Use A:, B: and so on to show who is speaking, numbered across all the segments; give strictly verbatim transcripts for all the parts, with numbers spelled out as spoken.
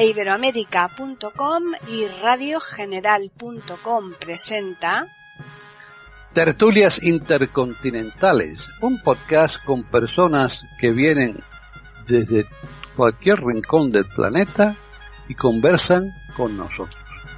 A: e iberoamérica punto com y radio general punto com presenta
B: Tertulias Intercontinentales, un podcast con personas que vienen desde cualquier rincón del planeta y conversan con nosotros.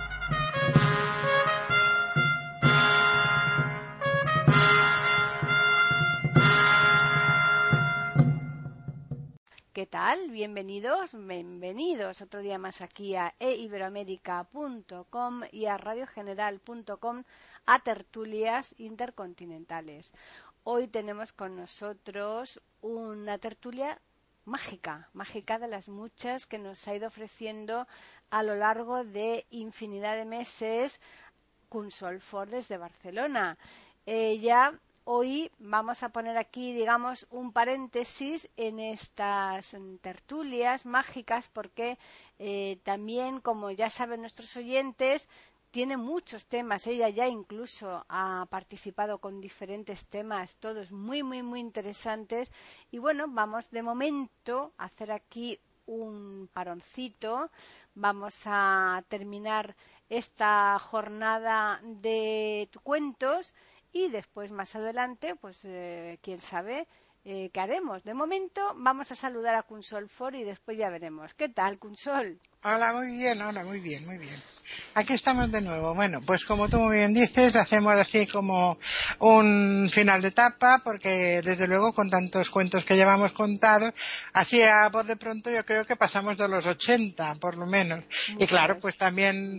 A: ¿Qué tal? Bienvenidos, bienvenidos otro día más aquí a e iberoamérica punto com y a radio general punto com a Tertulias Intercontinentales. Hoy tenemos con nosotros una tertulia mágica, mágica de las muchas que nos ha ido ofreciendo a lo largo de infinidad de meses Consol Fort desde Barcelona. Ella... Eh, Hoy vamos a poner aquí, digamos, un paréntesis en estas tertulias mágicas porque eh, también, como ya saben nuestros oyentes, tiene muchos temas. Ella ya incluso ha participado con diferentes temas, todos muy, muy, muy interesantes. Y bueno, vamos de momento a hacer aquí un paroncito. Vamos a terminar esta jornada de cuentos. Y después, más adelante, pues eh, quién sabe eh, qué haremos. De momento, vamos a saludar a Consol Fort y después ya veremos. ¿Qué tal, Consol?
C: Hola, muy bien, hola, muy bien, muy bien. Aquí estamos de nuevo. Bueno, pues como tú muy bien dices, hacemos así como un final de etapa, porque desde luego con tantos cuentos que llevamos contados, así a voz de pronto yo creo que pasamos de los ochenta, por lo menos. Muchas. Y claro, pues también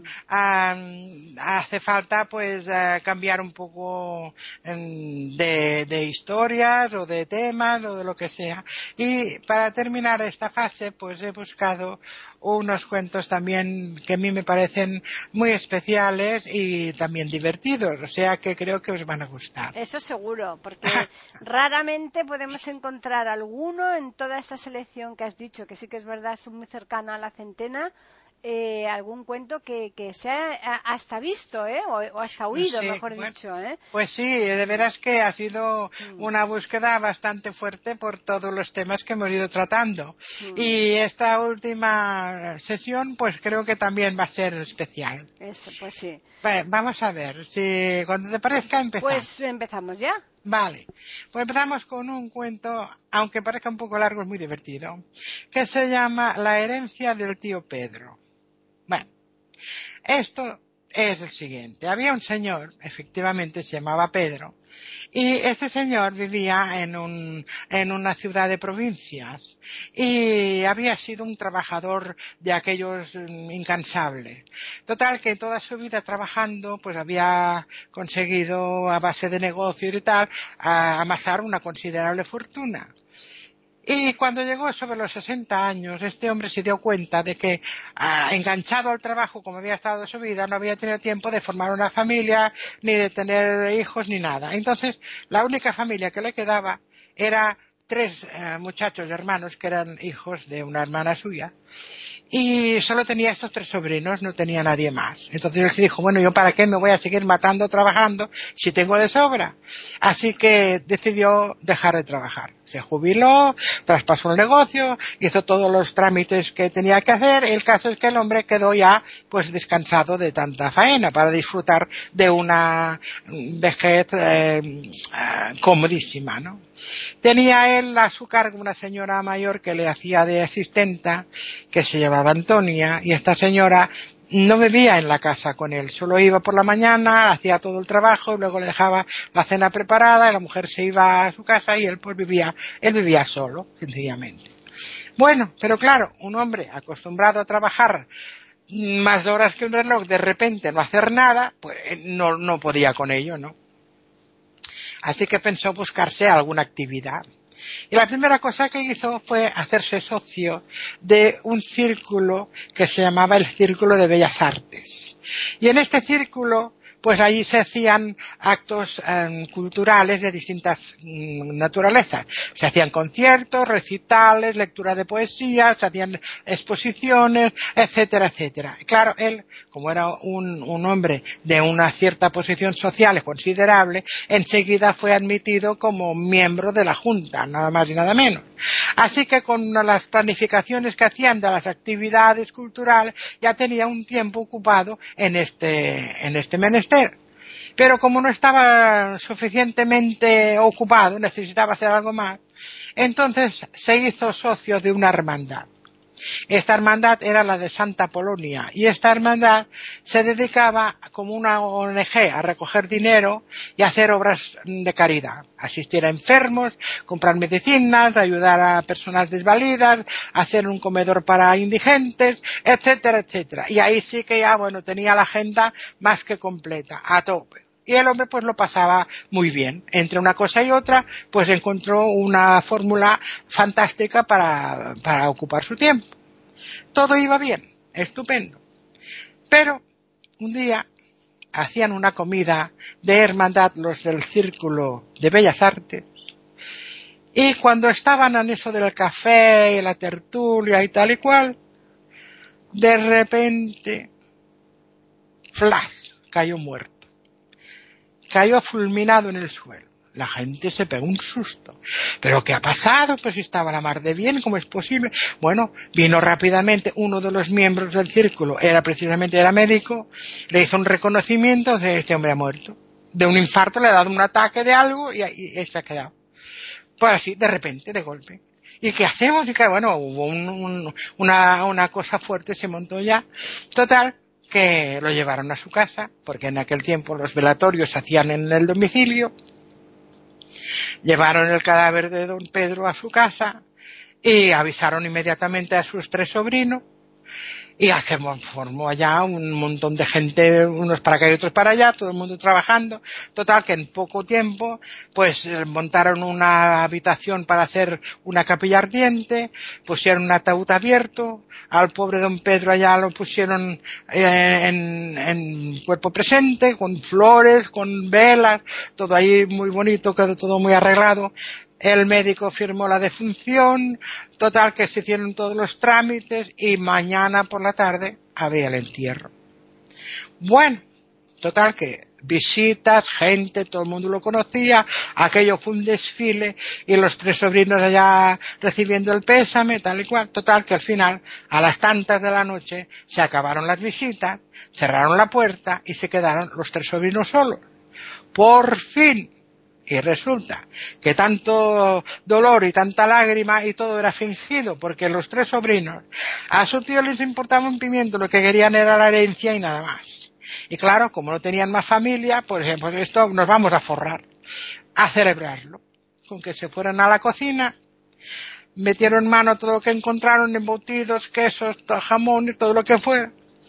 C: um, hace falta pues uh, cambiar un poco um, de, de historias o de temas o de lo que sea. Y para terminar esta fase, pues he buscado unos cuentos también que a mí me parecen muy especiales y también divertidos, o sea que creo que os van a gustar.
A: Eso seguro, porque raramente podemos encontrar alguno en toda esta selección que has dicho, que sí que es verdad, es muy cercano a la centena, eh, algún cuento que, que sea hasta visto, ¿eh? o, o hasta oído, sí, mejor bueno, dicho. ¿eh?
C: Pues sí, de veras que ha sido una búsqueda bastante fuerte por todos los temas que hemos ido tratando. Mm. Y esta última sesión, pues creo que también va a ser especial.
A: Eso, pues sí.
C: Bueno, vamos a ver, si cuando te parezca empezar.
A: Pues empezamos ya.
C: Vale, pues empezamos con un cuento, aunque parezca un poco largo, es muy divertido, que se llama La herencia del tío Pedro. Bueno, esto es el siguiente. Había un señor, efectivamente se llamaba Pedro, y este señor vivía en un, en una ciudad de provincias y había sido un trabajador de aquellos incansables. Total, que toda su vida trabajando, pues había conseguido a base de negocios y tal, amasar una considerable fortuna. Y cuando llegó sobre los sesenta años, este hombre se dio cuenta de que, ah, enganchado al trabajo como había estado de su vida, no había tenido tiempo de formar una familia, ni de tener hijos, ni nada. Entonces, la única familia que le quedaba era tres eh, muchachos hermanos que eran hijos de una hermana suya. Y solo tenía estos tres sobrinos, no tenía nadie más. Entonces él se dijo, bueno, ¿yo para qué me voy a seguir matando trabajando si tengo de sobra? Así que decidió dejar de trabajar. Se jubiló, traspasó el negocio, hizo todos los trámites que tenía que hacer. El caso es que el hombre quedó ya pues descansado de tanta faena para disfrutar de una vejez eh, eh, comodísima, ¿no? Tenía él a su cargo una señora mayor que le hacía de asistenta, que se llamaba Antonia, y esta señora no vivía en la casa con él, solo iba por la mañana, hacía todo el trabajo y luego le dejaba la cena preparada y la mujer se iba a su casa y él pues vivía, él vivía solo, sencillamente. Bueno, pero claro, un hombre acostumbrado a trabajar más horas que un reloj, de repente no hacer nada, pues no, no podía con ello, ¿no? Así que pensó buscarse alguna actividad. Y la primera cosa que hizo fue hacerse socio de un círculo que se llamaba el Círculo de Bellas Artes. Y en este círculo, pues allí se hacían actos eh, culturales de distintas mm, naturalezas. Se hacían conciertos, recitales, lectura de poesía, se hacían exposiciones, etcétera, etcétera. Y claro, él, como era un, un hombre de una cierta posición social considerable, enseguida fue admitido como miembro de la Junta, nada más y nada menos. Así que con las planificaciones que hacían de las actividades culturales ya tenía un tiempo ocupado en este, en este menester. Pero como no estaba suficientemente ocupado, necesitaba hacer algo más, entonces se hizo socio de una hermandad. Esta hermandad era la de Santa Polonia y esta hermandad se dedicaba como una O N G a recoger dinero y hacer obras de caridad, asistir a enfermos, comprar medicinas, ayudar a personas desvalidas, hacer un comedor para indigentes, etcétera, etcétera. Y ahí sí que ya, bueno, tenía la agenda más que completa, a tope. Y el hombre pues lo pasaba muy bien. Entre una cosa y otra, pues encontró una fórmula fantástica para, para ocupar su tiempo. Todo iba bien, estupendo. Pero un día hacían una comida de hermandad los del Círculo de Bellas Artes. Y cuando estaban en eso del café y la tertulia y tal y cual, de repente, flash, cayó muerto. Cayó fulminado en el suelo. La gente se pegó un susto. ¿Pero qué ha pasado? Pues estaba la mar de bien, ¿cómo es posible? Bueno, vino rápidamente uno de los miembros del círculo, era precisamente era médico, le hizo un reconocimiento que este hombre ha muerto. De un infarto le ha dado un ataque de algo y ahí se ha quedado. Pues así, de repente, de golpe. ¿Y qué hacemos? Y que bueno, hubo un, un, una, una cosa fuerte, se montó ya. Total, que lo llevaron a su casa, porque en aquel tiempo los velatorios se hacían en el domicilio. Llevaron el cadáver de don Pedro a su casa y avisaron inmediatamente a sus tres sobrinos y se formó allá un montón de gente, unos para acá y otros para allá, todo el mundo trabajando. Total que en poco tiempo pues montaron una habitación para hacer una capilla ardiente, pusieron un ataúd abierto, al pobre don Pedro allá lo pusieron en, en cuerpo presente, con flores, con velas, todo ahí muy bonito, quedó todo muy arreglado. El médico firmó la defunción, total que se hicieron todos los trámites y mañana por la tarde había el entierro. Bueno, total que visitas, gente, todo el mundo lo conocía, aquello fue un desfile y los tres sobrinos allá recibiendo el pésame, tal y cual. Total que al final, a las tantas de la noche, se acabaron las visitas, cerraron la puerta y se quedaron los tres sobrinos solos. Por fin. Y resulta que tanto dolor y tanta lágrima y todo era fingido, porque los tres sobrinos, a su tío les importaba un pimiento, lo que querían era la herencia y nada más. Y claro, como no tenían más familia, por ejemplo, esto nos vamos a forrar, a celebrarlo. Con que se fueran a la cocina, metieron mano a todo lo que encontraron, embutidos, quesos, jamón y todo lo que fuera,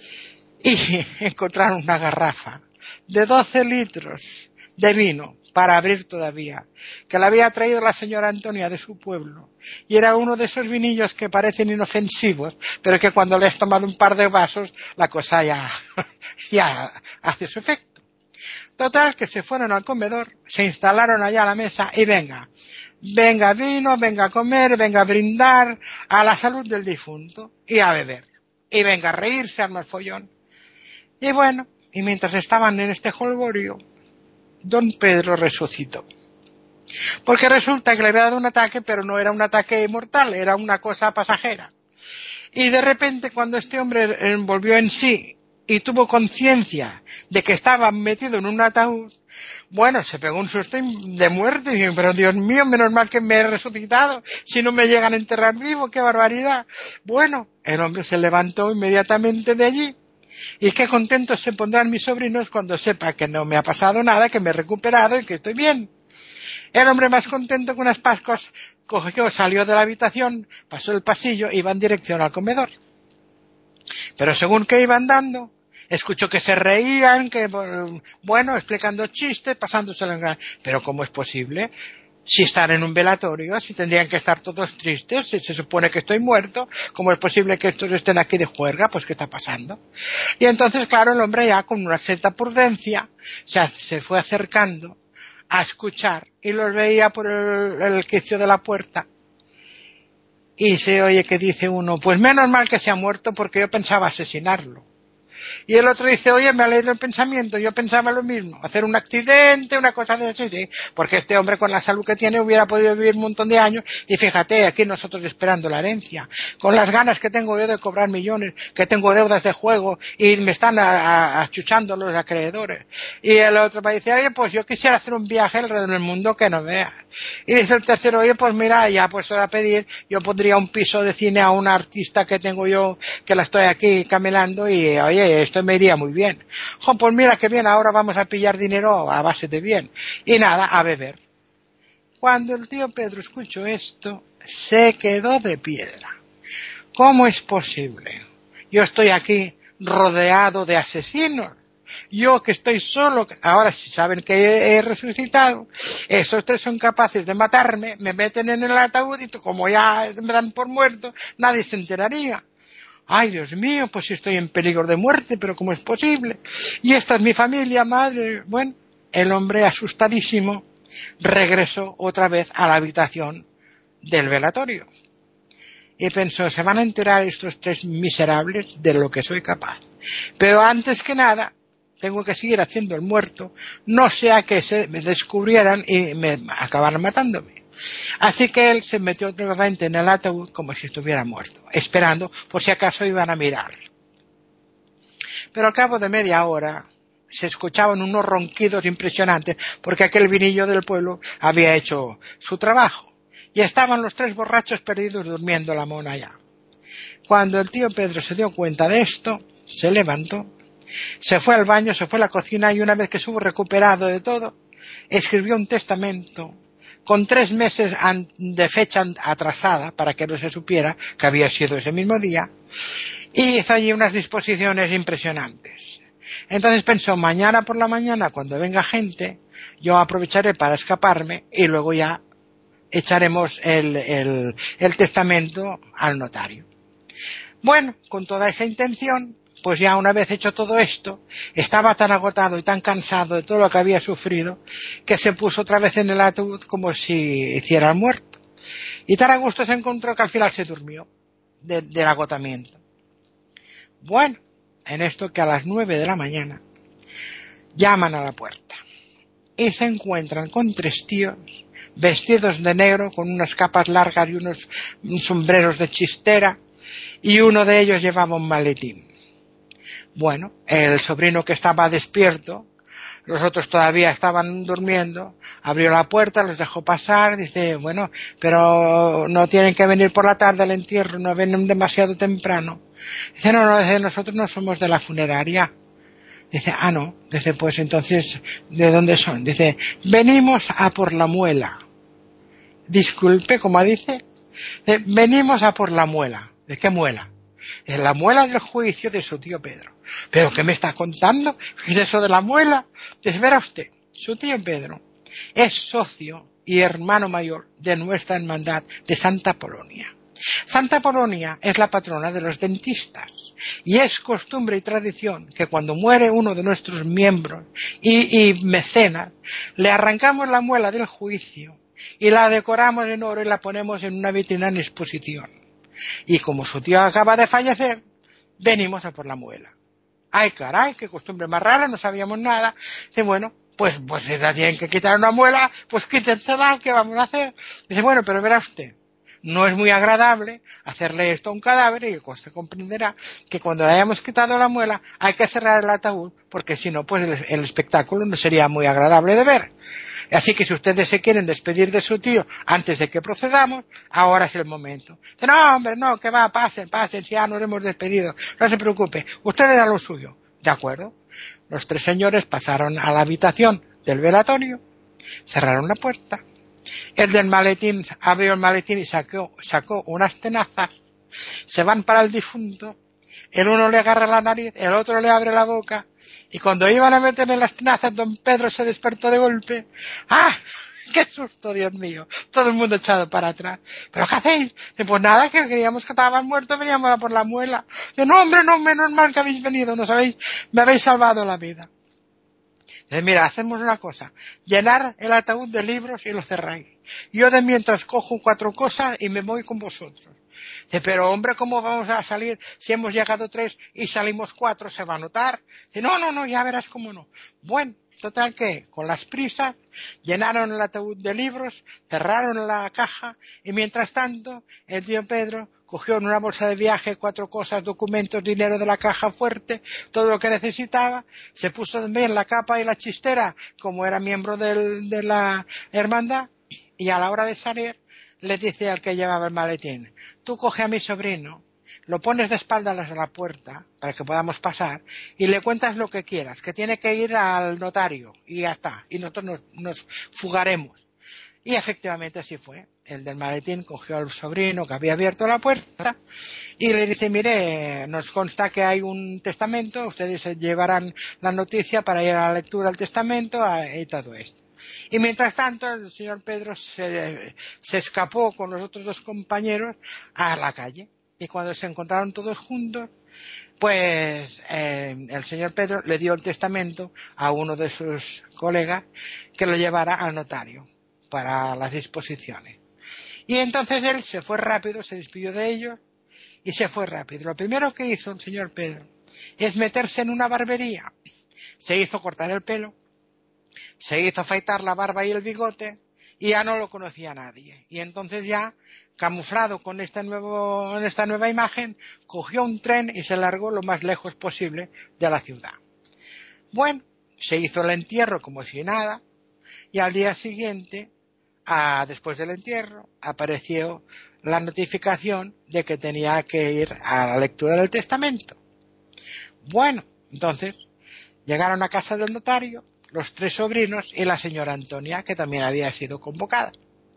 C: y encontraron una garrafa de doce litros de vino, para abrir todavía, que la había traído la señora Antonia de su pueblo, y era uno de esos vinillos que parecen inofensivos, pero que cuando le has tomado un par de vasos, la cosa ya, ya hace su efecto. Total, que se fueron al comedor, se instalaron allá a la mesa, y venga, venga vino, venga a comer, venga a brindar a la salud del difunto, y a beber, y venga a reírse, al mal follón. Y bueno, y mientras estaban en este jolgorio, don Pedro resucitó. Porque resulta que le había dado un ataque, pero no era un ataque mortal, era una cosa pasajera. Y de repente, cuando este hombre volvió en sí y tuvo conciencia de que estaba metido en un ataúd, bueno, se pegó un susto de muerte y dijo, pero Dios mío, menos mal que me he resucitado, si no me llegan a enterrar vivo, qué barbaridad. Bueno, el hombre se levantó inmediatamente de allí. Y qué contentos se pondrán mis sobrinos cuando sepa que no me ha pasado nada, que me he recuperado y que estoy bien. El hombre más contento que unas pascuas cogió, salió de la habitación, pasó el pasillo y iba en dirección al comedor. Pero según que iba andando, escuchó que se reían, que, bueno, explicando chistes, pasándoselo en gran... Pero ¿cómo es posible? Si están en un velatorio, si tendrían que estar todos tristes, si se supone que estoy muerto, ¿cómo es posible que estos estén aquí de juerga? Pues ¿qué está pasando? Y entonces, claro, el hombre ya con una cierta prudencia se, se fue acercando a escuchar y los veía por el, el quicio de la puerta. Y se oye que dice uno, pues menos mal que se ha muerto porque yo pensaba asesinarlo. Y el otro dice, oye, me ha leído el pensamiento, yo pensaba lo mismo, hacer un accidente, una cosa de eso, sí, porque este hombre con la salud que tiene hubiera podido vivir un montón de años, y fíjate, aquí nosotros esperando la herencia, con las ganas que tengo yo de cobrar millones, que tengo deudas de juego, y me están a, a, achuchando los acreedores. Y el otro me dice, oye, pues yo quisiera hacer un viaje alrededor del mundo que no veas. Y dice el tercero, oye, pues mira, ya pues a pedir, yo pondría un piso de cine a una artista que tengo yo, que la estoy aquí camelando, y oye, esto me iría muy bien. Jo, pues mira qué bien, ahora vamos a pillar dinero a base de bien. Y nada, a beber. Cuando el tío Pedro escuchó esto, se quedó de piedra. ¿Cómo es posible? Yo estoy aquí rodeado de asesinos. Yo que estoy solo, ahora si saben que he resucitado, esos tres son capaces de matarme, me meten en el ataúd y como ya me dan por muerto, nadie se enteraría. Ay, Dios mío, pues estoy en peligro de muerte, pero ¿cómo es posible? Y esta es mi familia, madre. Bueno, el hombre asustadísimo regresó otra vez a la habitación del velatorio. Y pensó, se van a enterar estos tres miserables de lo que soy capaz. Pero antes que nada, tengo que seguir haciendo el muerto, no sea que se me descubrieran y me acabaran matándome. Así que él se metió nuevamente en el ataúd como si estuviera muerto, esperando por si acaso iban a mirar. Pero al cabo de media hora se escuchaban unos ronquidos impresionantes porque aquel vinillo del pueblo había hecho su trabajo y estaban los tres borrachos perdidos durmiendo la mona ya. Cuando el tío Pedro se dio cuenta de esto, se levantó, se fue al baño, se fue a la cocina y una vez que estuvo recuperado de todo, escribió un testamento con tres meses de fecha atrasada para que no se supiera que había sido ese mismo día, y hizo allí unas disposiciones impresionantes. Entonces pensó, mañana por la mañana cuando venga gente, yo aprovecharé para escaparme y luego ya echaremos el, el, el testamento al notario. Bueno, con toda esa intención, pues ya una vez hecho todo esto, estaba tan agotado y tan cansado de todo lo que había sufrido, que se puso otra vez en el ataúd como si hiciera el muerto. Y tan a gusto se encontró que al final se durmió de, del agotamiento. Bueno, en esto que a las nueve de la mañana llaman a la puerta y se encuentran con tres tíos vestidos de negro con unas capas largas y unos sombreros de chistera, y uno de ellos llevaba un maletín. Bueno, el sobrino que estaba despierto, los otros todavía estaban durmiendo, abrió la puerta, los dejó pasar, dice, bueno, pero no tienen que venir por la tarde al entierro, no vienen demasiado temprano. Dice, no, no, dice, nosotros no somos de la funeraria. Dice, ah, no, dice, pues entonces, ¿de dónde son? Dice, venimos a por la muela. Disculpe, ¿cómo dice? Dice, venimos a por la muela. ¿De qué muela? Es la muela del juicio de su tío Pedro. ¿Pero qué me está contando? ¿Qué es eso de la muela? Dice, verá usted, su tío Pedro es socio y hermano mayor de nuestra hermandad de Santa Polonia. Santa Polonia es la patrona de los dentistas y es costumbre y tradición que cuando muere uno de nuestros miembros y, y mecenas, le arrancamos la muela del juicio y la decoramos en oro y la ponemos en una vitrina en exposición. Y como su tío acaba de fallecer, venimos a por la muela. Ay, caray, qué costumbre más rara, no sabíamos nada. Dice, bueno, pues, pues si la tienen que quitar una muela, pues quítensela, ¿qué vamos a hacer? Dice, bueno, pero verá usted, no es muy agradable hacerle esto a un cadáver y usted comprenderá que cuando le hayamos quitado la muela hay que cerrar el ataúd porque si no, pues el, el espectáculo no sería muy agradable de ver. Así que si ustedes se quieren despedir de su tío antes de que procedamos, ahora es el momento. Dice, no, hombre, no, que va, pasen, pasen, si ya nos hemos despedido, no se preocupe, ustedes a lo suyo. ¿De acuerdo? Los tres señores pasaron a la habitación del velatorio, cerraron la puerta. El del maletín abrió el maletín y sacó, sacó unas tenazas, se van para el difunto, el uno le agarra la nariz, el otro le abre la boca, y cuando iban a meter en las tenazas, don Pedro se despertó de golpe. ¡Ah! ¡Qué susto, Dios mío! Todo el mundo echado para atrás. ¿Pero qué hacéis? Pues nada, que creíamos que estaban muertos, veníamos a por la muela. Dice, no, hombre, no, menos mal que habéis venido, no sabéis, me habéis salvado la vida. Dice, mira, hacemos una cosa, llenar el ataúd de libros y lo cerráis. Yo de mientras cojo cuatro cosas y me voy con vosotros. Dice, pero hombre, ¿cómo vamos a salir si hemos llegado tres y salimos cuatro? ¿Se va a notar? Dice, no, no, no, ya verás cómo no. Bueno, total que, con las prisas, llenaron el ataúd de libros, cerraron la caja y mientras tanto, el tío Pedro cogió en una bolsa de viaje cuatro cosas, documentos, dinero de la caja fuerte, todo lo que necesitaba, se puso también la capa y la chistera, como era miembro del, de la hermandad, y a la hora de salir, le dice al que llevaba el maletín, tú coge a mi sobrino, lo pones de espaldas a la puerta, para que podamos pasar, y le cuentas lo que quieras, que tiene que ir al notario, y ya está, y nosotros nos, nos fugaremos. Y efectivamente así fue. El del maletín cogió al sobrino que había abierto la puerta y le dice, mire, nos consta que hay un testamento, ustedes se llevarán la noticia para ir a la lectura del testamento y todo esto. Y mientras tanto el señor Pedro se, se escapó con los otros dos compañeros a la calle. Y cuando se encontraron todos juntos, pues eh, el señor Pedro le dio el testamento a uno de sus colegas que lo llevara al notario para las disposiciones. Y entonces él se fue rápido, se despidió de ellos y se fue rápido. Lo primero que hizo el señor Pedro es meterse en una barbería. Se hizo cortar el pelo, se hizo afeitar la barba y el bigote y ya no lo conocía nadie. Y entonces ya, camuflado con este nuevo, con esta nueva imagen, cogió un tren y se largó lo más lejos posible de la ciudad. Bueno, se hizo el entierro como si nada y al día siguiente, a, después del entierro, apareció la notificación de que tenía que ir a la lectura del testamento. Bueno, entonces llegaron a casa del notario los tres sobrinos y la señora Antonia, que también había sido convocada.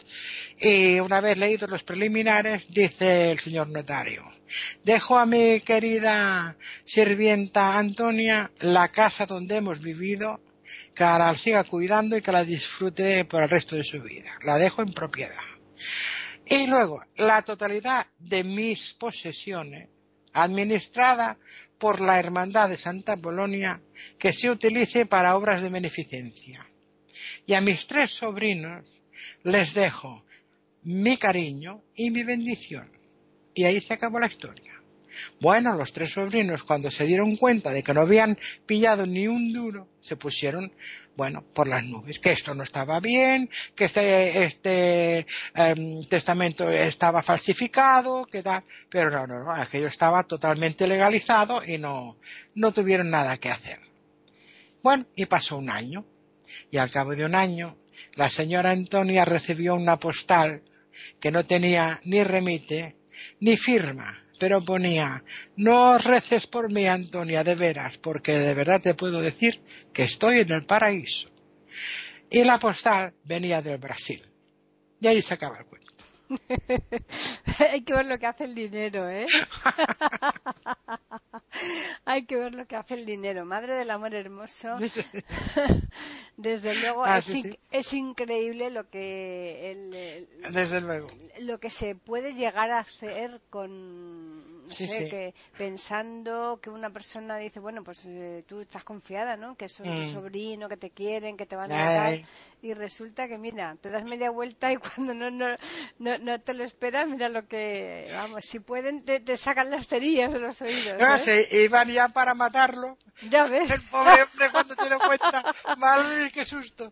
C: Y una vez leídos los preliminares, dice el señor notario, dejo a mi querida sirvienta Antonia la casa donde hemos vivido, que la siga cuidando y que la disfrute por el resto de su vida. La dejo en propiedad. Y luego, la totalidad de mis posesiones, administrada por la Hermandad de Santa Polonia, que se utilice para obras de beneficencia. Y a mis tres sobrinos les dejo mi cariño y mi bendición. Y ahí se acabó la historia. Bueno, los tres sobrinos, cuando se dieron cuenta de que no habían pillado ni un duro, se pusieron, bueno, por las nubes, que esto no estaba bien, que este, este eh, testamento estaba falsificado, que tal, pero no, no, no, aquello estaba totalmente legalizado y no, no tuvieron nada que hacer. Bueno, y pasó un año, y al cabo de un año, la señora Antonia recibió una postal que no tenía ni remite, ni firma, pero ponía, no reces por mí, Antonia, de veras, porque de verdad te puedo decir que estoy en el paraíso. Y la postal venía del Brasil. Y ahí se acaba el cuento.
A: Hay que ver lo que hace el dinero, ¿eh? Hay que ver lo que hace el dinero. Madre del amor hermoso. Desde luego,
C: ah,
A: es,
C: sí,
A: in-
C: sí.
A: es increíble lo que el, el-
C: Desde luego.
A: lo que se puede llegar a hacer con, no
C: Sí,
A: sé,
C: sí.
A: que pensando que una persona dice, bueno, pues eh, tú estás confiada, ¿no? Que son tu
C: Mm.
A: sobrino, que te quieren, que te van a
C: Ay,
A: dar,
C: ay.
A: y resulta que, mira, te das media vuelta y cuando no no no, no te lo esperas, mira lo que, vamos, si pueden te, te sacan las cerillas de los oídos,
C: No,
A: ¿eh?
C: sí, iban ya para matarlo.
A: Ya ves.
C: El pobre hombre cuando se dio cuenta, madre, qué susto.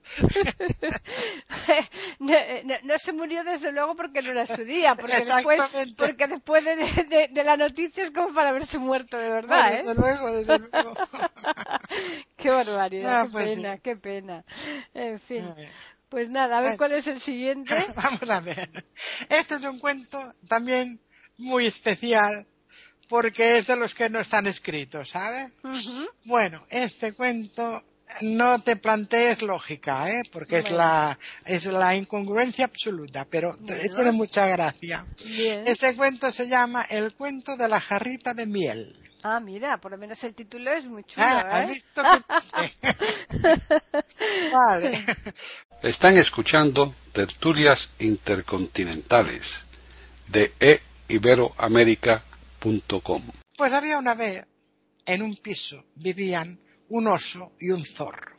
A: no, no, no se murió desde luego porque no era su día, porque después,
C: Exactamente.
A: porque después de, de, de la noticia es como para haberse muerto de verdad,
C: Bueno,
A: ¿eh?
C: desde luego, desde luego.
A: Qué barbaridad,
C: Ah,
A: qué
C: pues
A: pena,
C: sí.
A: qué pena. En fin,
C: Eh,
A: pues nada, a ver
C: Bueno,
A: cuál es el siguiente.
C: vamos a ver. Este es un cuento también muy especial porque es de los que no están escritos, ¿sabes?
A: Ujú.
C: Bueno, este cuento no te plantees lógica, ¿eh? Porque es
A: Bueno,
C: la es la incongruencia absoluta, pero t-
A: bueno,
C: tiene mucha gracia.
A: bien.
C: Este cuento se llama El cuento de la jarrita de miel.
A: Ah, mira, por lo menos el título es muy chulo,
C: Ah, ¿has
A: ¿eh?
C: visto que Vale.
B: Están escuchando Tertulias Intercontinentales de e iberoamerica punto com.
C: Pues había una vez, en un piso, vivían un oso y un zorro.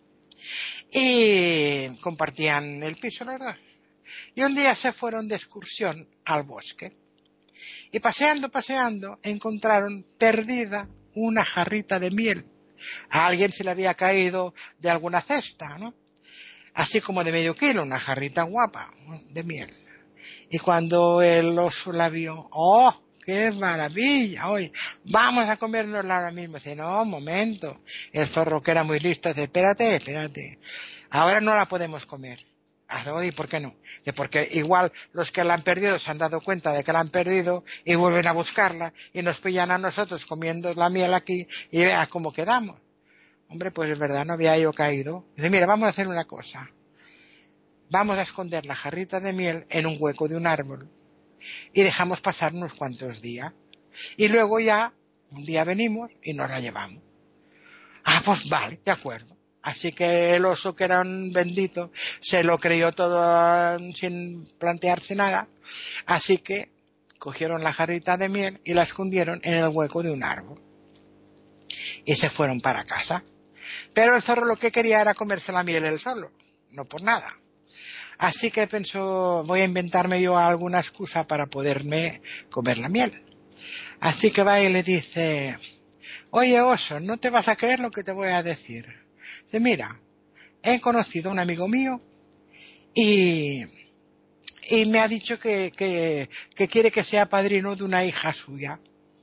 C: Y compartían el piso los dos. Y un día se fueron de excursión al bosque. Y paseando, paseando, encontraron perdida una jarrita de miel. A alguien se le había caído de alguna cesta, ¿no? Así como de medio kilo, una jarrita guapa de miel. Y cuando el oso la vio, ¡oh, qué maravilla! Oye, vamos a comérnosla ahora mismo. Dice, no, un momento. El zorro, que era muy listo, dice, espérate, espérate. Ahora no la podemos comer. ¿Y por qué no? Dice, porque igual los que la han perdido se han dado cuenta de que la han perdido y vuelven a buscarla y nos pillan a nosotros comiendo la miel aquí y vea cómo quedamos. Hombre, pues es verdad, no había yo caído. Dice, mira, vamos a hacer una cosa. Vamos a esconder la jarrita de miel en un hueco de un árbol y dejamos pasar unos cuantos días. Y luego ya, un día venimos y nos la llevamos. Ah, pues vale, de acuerdo. Así que el oso, que era un bendito, se lo creyó todo sin plantearse nada. Así que cogieron la jarrita de miel y la escondieron en el hueco de un árbol. Y se fueron para casa. Pero el zorro lo que quería era comerse la miel él solo, no por nada. Así que pensó, voy a inventarme yo alguna excusa para poderme comer la miel. Así que va y le dice, oye oso, no te vas a creer lo que te voy a decir. Dice, mira, he conocido a un amigo mío y, y me ha dicho que, que, que quiere que sea padrino de una hija suya.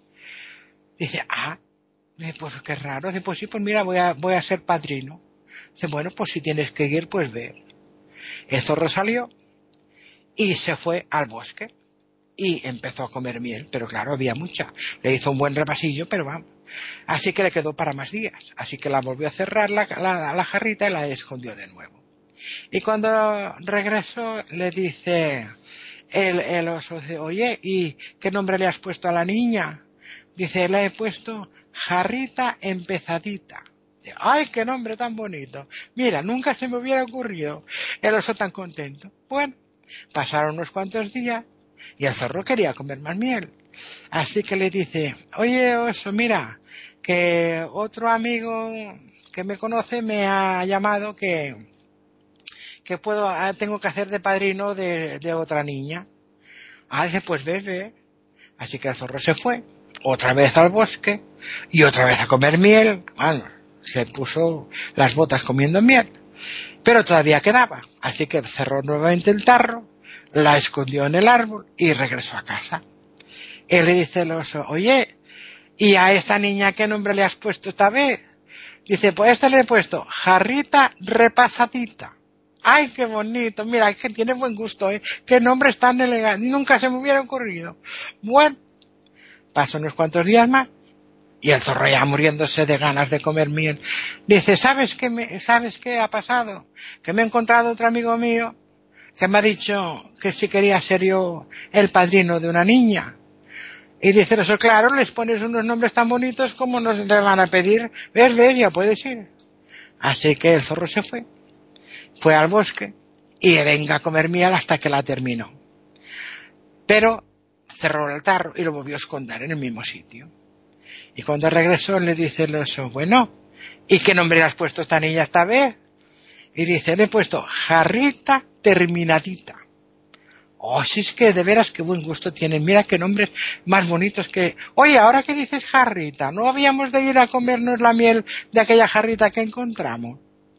C: Dice, ah, pues qué raro. Dice, pues sí, pues mira, voy a, voy a ser padrino. Dice, bueno, pues si tienes que ir, pues ve. El zorro salió y se fue al bosque y empezó a comer miel, pero claro, había mucha. Le hizo un buen repasillo, pero vamos. Así que le quedó para más días. Así que la volvió a cerrar la, la, la jarrita y la escondió de nuevo. Y cuando regresó le dice el, el oso, dice, oye, ¿y qué nombre le has puesto a la niña? Dice, le he puesto Jarrita Empezadita. ¡Ay, qué nombre tan bonito! Mira, nunca se me hubiera ocurrido. El oso tan contento. Bueno, pasaron unos cuantos días y el zorro quería comer más miel. Así que le dice, oye oso, mira, que otro amigo que me conoce me ha llamado que, que puedo, tengo que hacer de padrino de, de otra niña. Ah, dice, pues ve, ve. Así que el zorro se fue, otra vez al bosque y otra vez a comer miel. Bueno, se puso las botas comiendo miel, pero todavía quedaba. Así que cerró nuevamente el tarro, la escondió en el árbol y regresó a casa. Y le dice el oso, oye, ¿y a esta niña qué nombre le has puesto esta vez? Dice, pues a esta le he puesto Jarrita Repasadita. ¡Ay, qué bonito! Mira, es que tiene buen gusto, ¿eh? ¡Qué nombre tan elegante! Nunca se me hubiera ocurrido. Bueno, pasó unos cuantos días más y el zorro ya muriéndose de ganas de comer miel. Dice, ¿sabes qué, me, ¿sabes qué ha pasado? Que me he encontrado otro amigo mío que me ha dicho que si quería ser yo el padrino de una niña. Y dice eso, claro, les pones unos nombres tan bonitos como nos le van a pedir. ¿Ves, ves? Ya puedes ir. Así que el zorro se fue. Fue al bosque y venga a comer miel hasta que la terminó. Pero cerró el tarro y lo volvió a esconder en el mismo sitio. Y cuando regresó le dice el oso, bueno, ¿y qué nombre le has puesto a esta niña esta vez? Y dice, le he puesto Jarrita Terminadita. Oh, si es que de veras qué buen gusto tienen. Mira qué nombres más bonitos que... Oye, ahora que dices jarrita, ¿no habíamos de ir a comernos la miel de aquella jarrita que encontramos?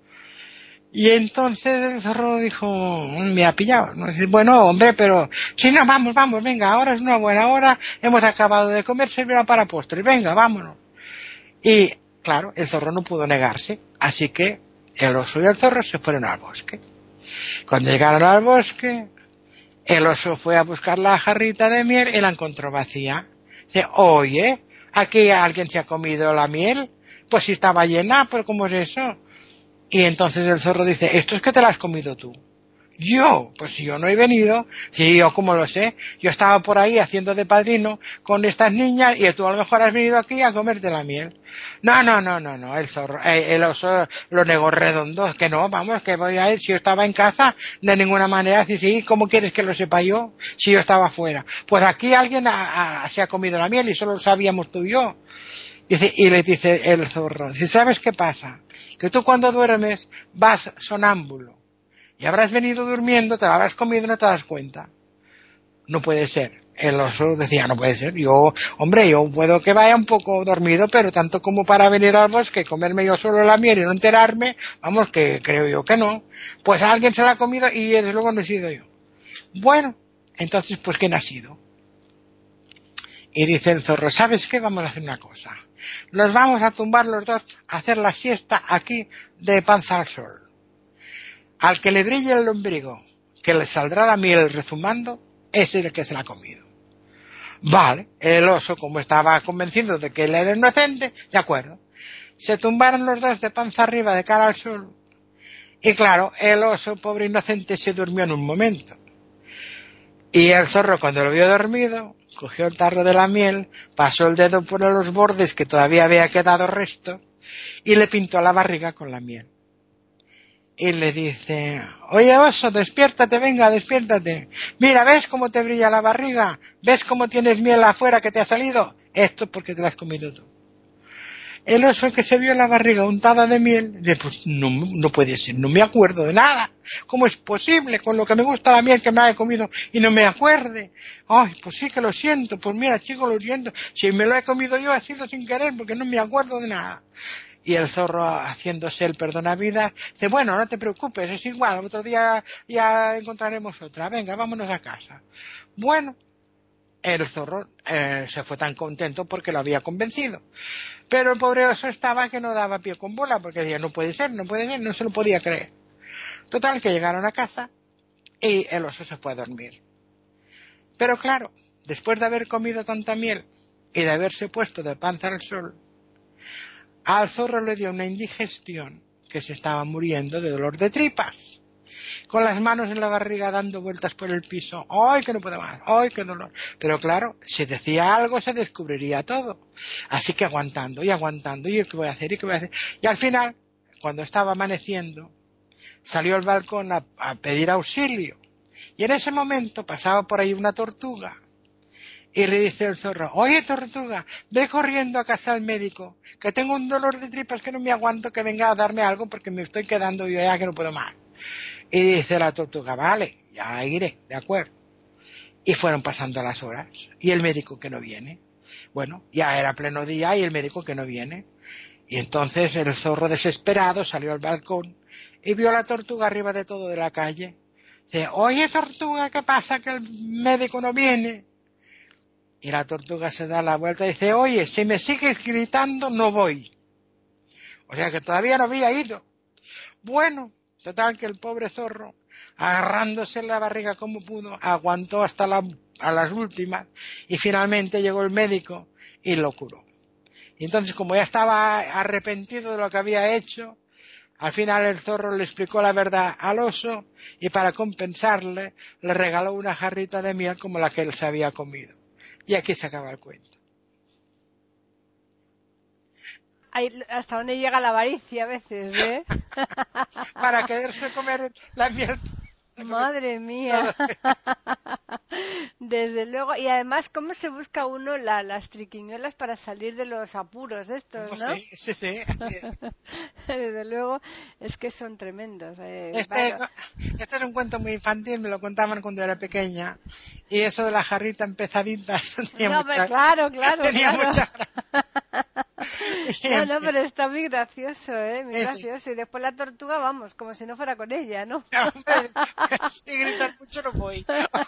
C: Y entonces el zorro dijo, me ha pillado. ¿No? Dice, bueno, hombre, pero... Sí, no, vamos, vamos, venga, ahora es una buena hora. Hemos acabado de comer, servirá para postre. Venga, vámonos. Y, claro, el zorro no pudo negarse. Así que el oso y el zorro se fueron al bosque. Cuando llegaron al bosque... El oso fue a buscar la jarrita de miel y la encontró vacía. Dice, oye, ¿aquí alguien se ha comido la miel? Pues si estaba llena, pero ¿cómo es eso? Y entonces el zorro dice, esto es que te la has comido tú. Yo, pues si yo no he venido, si yo cómo lo sé, yo estaba por ahí haciendo de padrino con estas niñas y tú a lo mejor has venido aquí a comerte la miel. No, no, no, no, no, el zorro, eh, el oso lo negó redondo, que no, vamos, que voy a ir, si yo estaba en casa, de ninguna manera, sí, sí, ¿cómo quieres que lo sepa yo? Si yo estaba fuera. Pues aquí alguien ha, ha, se ha comido la miel y solo lo sabíamos tú y yo. Dice, y le dice el zorro, dice, ¿sabes qué pasa? Que tú cuando duermes vas sonámbulo. Y habrás venido durmiendo, te la habrás comido y no te das cuenta. no puede ser. El oso decía, no puede ser, yo, hombre, yo puedo que vaya un poco dormido, pero tanto como para venir al bosque, comerme yo solo la miel y no enterarme, vamos, que creo yo que no. Pues alguien se la ha comido y desde luego no he sido yo. Bueno, entonces, pues, ¿quién ha sido? Y dice el zorro, ¿sabes qué? Vamos a hacer una cosa. Nos vamos a tumbar los dos a hacer la siesta aquí de panza al sol. Al que le brille el ombligo, que le saldrá la miel rezumando, ese es el que se la ha comido. Vale, el oso, como estaba convencido de que él era inocente, de acuerdo. Se tumbaron los dos de panza arriba de cara al sol. Y claro, el oso, pobre inocente, se durmió en un momento. Y el zorro, cuando lo vio dormido, cogió el tarro de la miel, pasó el dedo por los bordes que todavía había quedado resto, y le pintó la barriga con la miel. Y le dice, oye oso, despiértate, venga, despiértate. Mira, ¿ves cómo te brilla la barriga? ¿Ves cómo tienes miel afuera que te ha salido? Esto es porque te la has comido tú. El oso, que se vio la barriga untada de miel, dice, pues no, no puede ser, no me acuerdo de nada. ¿Cómo es posible con lo que me gusta la miel que me haya comido y no me acuerde? Ay, pues sí que lo siento, pues mira chico, lo siento. Si me lo he comido yo ha sido sin querer porque no me acuerdo de nada. Y el zorro, haciéndose el perdonavidas, dice, bueno, no te preocupes, es igual, otro día ya encontraremos otra, venga, vámonos a casa. Bueno, el zorro eh, se fue tan contento porque lo había convencido. Pero el pobre oso estaba que no daba pie con bola, porque decía, no puede ser, no puede ser, no se lo podía creer. Total, que llegaron a casa y el oso se fue a dormir. Pero claro, después de haber comido tanta miel y de haberse puesto de panza al sol, al zorro le dio una indigestión que se estaba muriendo de dolor de tripas, con las manos en la barriga dando vueltas por el piso. ¡Ay, que no puedo más! ¡Ay, qué dolor! Pero claro, si decía algo se descubriría todo. Así que aguantando y aguantando, ¿y qué voy a hacer? ¿Y qué voy a hacer? Y al final, cuando estaba amaneciendo, salió al balcón a, a pedir auxilio. Y en ese momento pasaba por ahí una tortuga. Y le dice el zorro, oye tortuga, ve corriendo a casa al médico, que tengo un dolor de tripas que no me aguanto, que venga a darme algo porque me estoy quedando yo ya que no puedo más. Y dice la tortuga, vale, ya iré, de acuerdo. Y fueron pasando las horas, y el médico que no viene. Bueno, ya era pleno día y el médico que no viene. Y entonces el zorro desesperado salió al balcón y vio a la tortuga arriba de todo de la calle. Dice, oye tortuga, ¿qué pasa? Que el médico no viene. Y la tortuga se da la vuelta y dice, oye, si me sigues gritando no voy. O sea que todavía no había ido. Bueno, total que el pobre zorro, agarrándose la barriga como pudo, aguantó hasta la, a las últimas y finalmente llegó el médico y lo curó. Y entonces, como ya estaba arrepentido de lo que había hecho, al final el zorro le explicó la verdad al oso y para compensarle le regaló una jarrita de miel como la que él se había comido. Y aquí se acaba el cuento.
A: Ay, hasta dónde llega la avaricia a veces, ¿eh?
C: Para quererse comer la miel.
A: Madre mía. Desde luego. Y además, ¿cómo se busca uno la, las triquiñuelas para salir de los apuros estos, no?
C: Sí, sí, sí.
A: Desde luego, es que son tremendos. Eh,
C: este,
A: bueno.
C: este es un cuento muy infantil, me lo contaban cuando era pequeña. Y eso de la jarrita empezadita.
A: No,
C: mucha,
A: pero claro, claro,
C: tenía
A: claro.
C: Mucha...
A: No, no, pero está muy gracioso, ¿eh? Muy
C: Sí, sí.
A: gracioso. Y después la tortuga, vamos, como si no fuera con ella, ¿no?
C: Hombre, si gritas mucho no voy.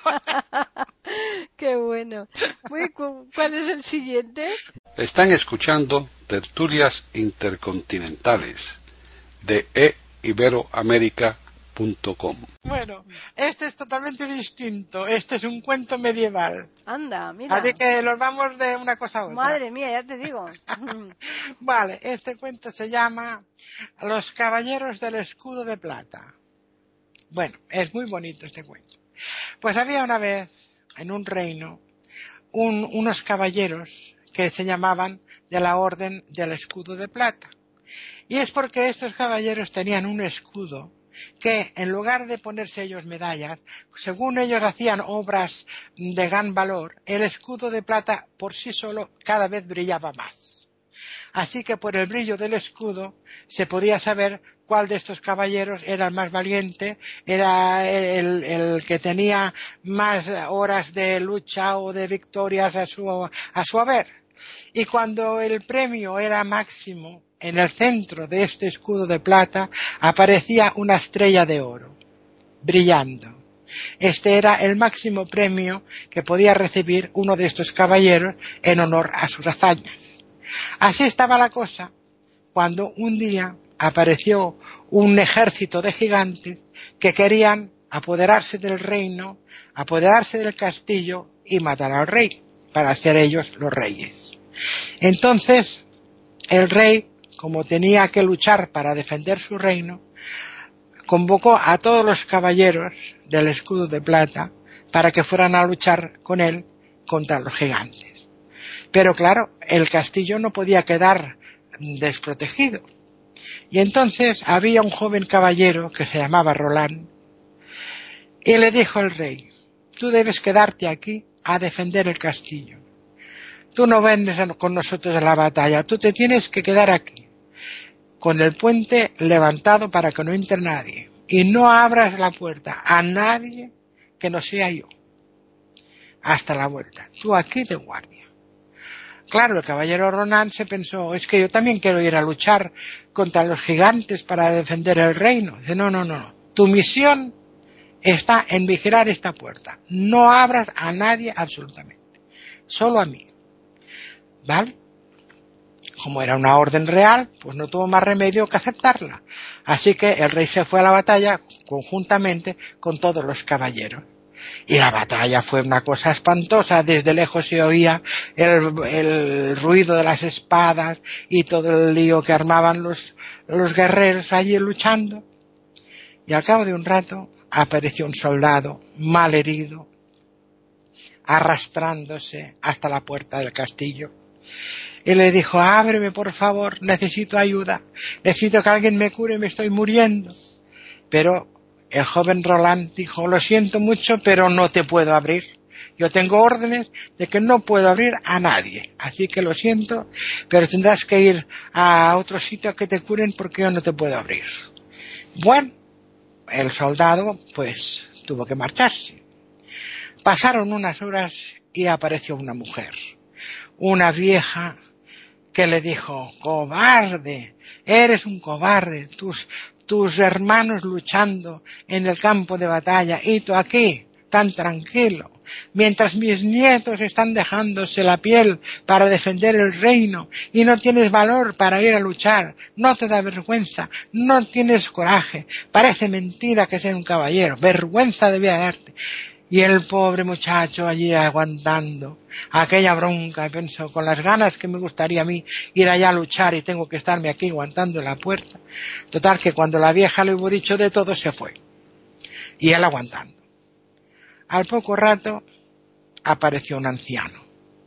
A: Qué bueno. Muy, ¿cuál es el siguiente?
B: Están escuchando Tertulias Intercontinentales de e ibero américa punto com.
C: Bueno, este es totalmente distinto. Este es un cuento medieval.
A: Anda, mira.
C: Así que nos vamos de una cosa a otra.
A: Madre mía, ya te digo.
C: Vale, este cuento se llama Los Caballeros del Escudo de Plata. Bueno, es muy bonito este cuento. Pues había una vez, en un reino, un, unos caballeros que se llamaban de la Orden del Escudo de Plata. Y es porque estos caballeros tenían un escudo que, en lugar de ponerse ellos medallas, según ellos hacían obras de gran valor, el escudo de plata por sí solo cada vez brillaba más. Así que por el brillo del escudo se podía saber cuál de estos caballeros era el más valiente, era el, el que tenía más horas de lucha o de victorias a su, a su haber. Y cuando el premio era máximo, en el centro de este escudo de plata aparecía una estrella de oro, brillando. Este era el máximo premio que podía recibir uno de estos caballeros en honor a sus hazañas. Así estaba la cosa cuando un día apareció un ejército de gigantes que querían apoderarse del reino, apoderarse del castillo y matar al rey, para ser ellos los reyes. Entonces, el rey, como tenía que luchar para defender su reino, convocó a todos los caballeros del escudo de plata para que fueran a luchar con él contra los gigantes. Pero claro, el castillo no podía quedar desprotegido. Y entonces había un joven caballero que se llamaba Roland, y le dijo al rey: tú debes quedarte aquí a defender el castillo. Tú no vendes con nosotros a la batalla, tú te tienes que quedar aquí, con el puente levantado para que no entre nadie, y no abras la puerta a nadie que no sea yo, hasta la vuelta. Tú aquí de guardia. Claro, el caballero Ronan se pensó: es que yo también quiero ir a luchar contra los gigantes para defender el reino. Dice: no, no, no, no. Tu misión está en vigilar esta puerta. No abras a nadie absolutamente. Solo a mí. ¿Vale? Como era una orden real, pues no tuvo más remedio que aceptarla. Así que el rey se fue a la batalla conjuntamente con todos los caballeros. Y la batalla fue una cosa espantosa. Desde lejos se oía el, el ruido de las espadas y todo el lío que armaban los, los guerreros allí luchando. Y al cabo de un rato apareció un soldado mal herido, arrastrándose hasta la puerta del castillo. Y le dijo: ábreme, por favor, necesito ayuda, necesito que alguien me cure, me estoy muriendo. Pero el joven Roland dijo: lo siento mucho, pero no te puedo abrir. Yo tengo órdenes de que no puedo abrir a nadie, así que lo siento, pero tendrás que ir a otro sitio a que te curen porque yo no te puedo abrir. Bueno, el soldado pues tuvo que marcharse. Pasaron unas horas y apareció una mujer, una vieja, que le dijo: cobarde, eres un cobarde, tus, tus hermanos luchando en el campo de batalla y tú aquí, tan tranquilo, mientras mis nietos están dejándose la piel para defender el reino y no tienes valor para ir a luchar, no te da vergüenza, no tienes coraje, parece mentira que seas un caballero, vergüenza debía darte. Y el pobre muchacho allí aguantando aquella bronca, pensó: con las ganas que me gustaría a mí ir allá a luchar y tengo que estarme aquí aguantando en la puerta. Total, que cuando la vieja le hubo dicho de todo, se fue. Y él aguantando. Al poco rato apareció un anciano.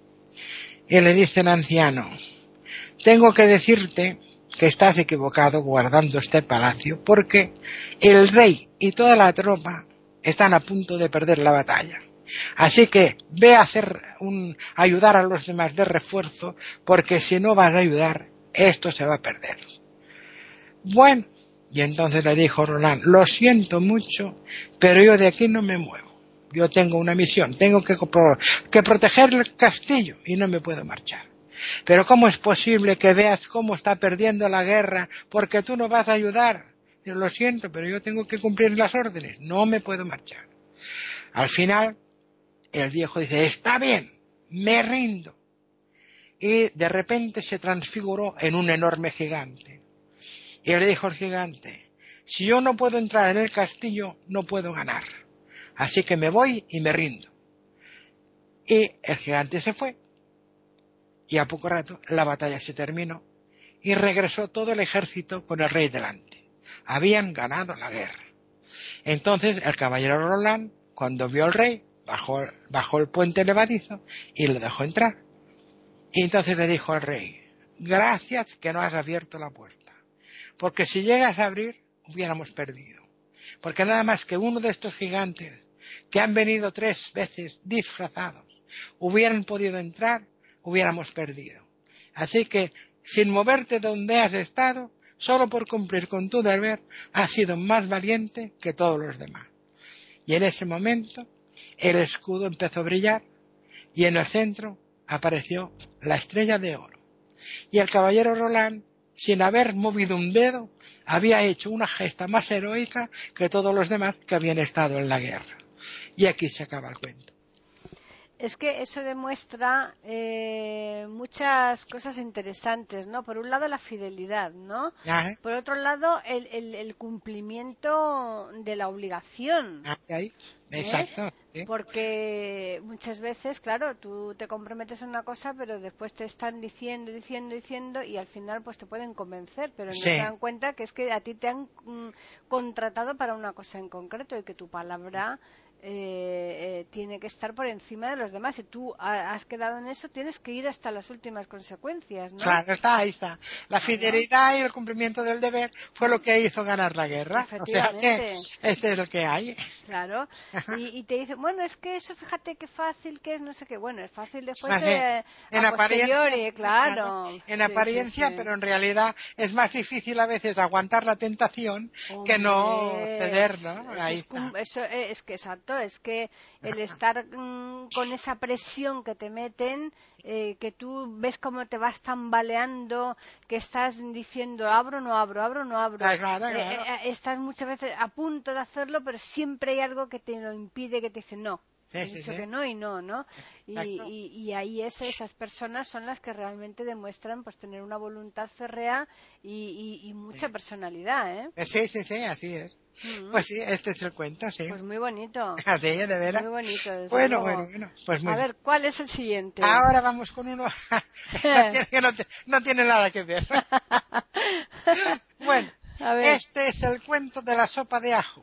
C: Y le dice el anciano: tengo que decirte que estás equivocado guardando este palacio, porque el rey y toda la tropa están a punto de perder la batalla. Así que ve a hacer un, ayudar a los demás de refuerzo, porque si no vas a ayudar, esto se va a perder. Bueno, y entonces le dijo Roland: lo siento mucho, pero yo de aquí no me muevo. Yo tengo una misión, tengo que, que proteger el castillo y no me puedo marchar. Pero ¿cómo es posible que veas cómo está perdiendo la guerra porque tú no vas a ayudar? Yo lo siento, pero yo tengo que cumplir las órdenes, no me puedo marchar. Al final, el viejo dice: está bien, me rindo. Y de repente se transfiguró en un enorme gigante. Y le dijo al gigante: si yo no puedo entrar en el castillo, no puedo ganar. Así que me voy y me rindo. Y el gigante se fue. Y a poco rato la batalla se terminó y regresó todo el ejército con el rey delante. Habían ganado la guerra. Entonces el caballero Roland, cuando vio al rey, bajó, bajó el puente levadizo y le dejó entrar. Y entonces le dijo al rey: gracias que no has abierto la puerta, porque si llegas a abrir hubiéramos perdido. Porque nada más que uno de estos gigantes que han venido tres veces disfrazados hubieran podido entrar, hubiéramos perdido. Así que sin moverte donde has estado, solo por cumplir con tu deber, has sido más valiente que todos los demás. Y en ese momento, el escudo empezó a brillar, y en el centro apareció la estrella de oro. Y el caballero Roland, sin haber movido un dedo, había hecho una gesta más heroica que todos los demás que habían estado en la guerra. Y aquí se acaba el cuento.
A: Es que eso demuestra eh, muchas cosas interesantes, ¿no? Por un lado la fidelidad, ¿no?
C: Ajá.
A: Por otro lado el, el, el cumplimiento de la obligación.
C: Ahí. Exacto.
A: ¿Eh?
C: Sí.
A: Porque muchas veces, claro, tú te comprometes en una cosa, pero después te están diciendo, diciendo, diciendo, y al final pues te pueden convencer, pero no
C: Sí.
A: se dan cuenta que es que a ti te han mm, contratado para una cosa en concreto y que tu palabra Eh, eh, tiene que estar por encima de los demás. Si tú ha, has quedado en eso, tienes que ir hasta las últimas consecuencias, ¿no?
C: Claro, está, ahí está. La fidelidad y el cumplimiento del deber fue lo que hizo ganar la guerra. O sea que este es lo que hay.
A: Claro. Y, y te dicen, bueno, es que eso, fíjate qué fácil que es, no sé qué. Bueno, es fácil después
C: Más
A: de,
C: en
A: a
C: apariencia,
A: posteriori, claro.
C: claro. En
A: Sí,
C: apariencia,
A: sí, sí.
C: pero en realidad es más difícil a veces aguantar la tentación
A: Hombre,
C: que no ceder, ¿no?
A: Eso
C: Ahí
A: es, cum-
C: está.
A: eso es, es que exacto, es que el estar mm, con esa presión que te meten, eh, que tú ves cómo te vas tambaleando, que estás diciendo abro, no abro, abro, no abro.
C: Ah, claro,
A: Eh,
C: claro.
A: eh, estás muchas veces a punto de hacerlo, pero siempre hay algo que te lo impide, que te dice no.
C: Sí,
A: He
C: sí,
A: dicho
C: sí.
A: que no y no, ¿no? Y,
C: Exacto.
A: y, y ahí es, esas personas son las que realmente demuestran pues tener una voluntad férrea y, y, y mucha
C: Sí.
A: personalidad, ¿eh?
C: Eh, Sí, sí, sí, así es.
A: Mm.
C: Pues sí, este es el cuento, sí.
A: Pues muy bonito.
C: Así, de veras.
A: Muy bonito, desde
C: Bueno,
A: luego.
C: bueno, bueno. Pues muy
A: A
C: bien.
A: ver, ¿cuál es el siguiente?
C: Ahora vamos con uno no tiene, que no, te- no tiene nada que ver. Bueno,
A: A ver.
C: este es el cuento de la sopa de ajo.